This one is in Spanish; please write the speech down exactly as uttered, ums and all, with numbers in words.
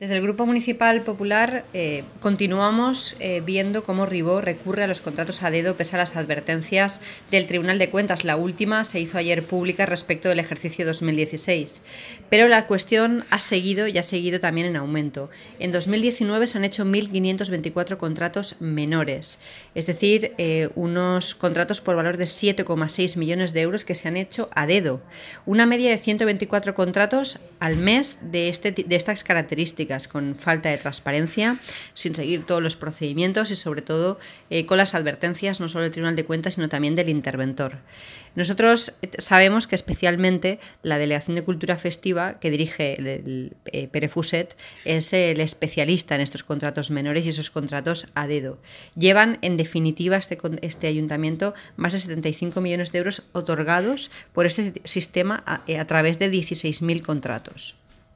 Desde el Grupo Municipal Popular eh, continuamos eh, viendo cómo Ribó recurre a los contratos a dedo pese a las advertencias del Tribunal de Cuentas. La última se hizo ayer pública respecto del ejercicio dos mil dieciséis. Pero la cuestión ha seguido y ha seguido también en aumento. En dos mil diecinueve se han hecho mil quinientos veinticuatro contratos menores, es decir, eh, unos contratos por valor de siete coma seis millones de euros que se han hecho a dedo. Una media de ciento veinticuatro contratos al mes de, este, de estas características, con falta de transparencia, sin seguir todos los procedimientos y sobre todo eh, con las advertencias no solo del Tribunal de Cuentas sino también del interventor. Nosotros sabemos que especialmente la Delegación de Cultura Festiva que dirige el, el, el Pere Fuset es el especialista en estos contratos menores y esos contratos a dedo. Llevan en definitiva este, este ayuntamiento más de setenta y cinco millones de euros otorgados por este sistema a, a través de dieciséis mil contratos.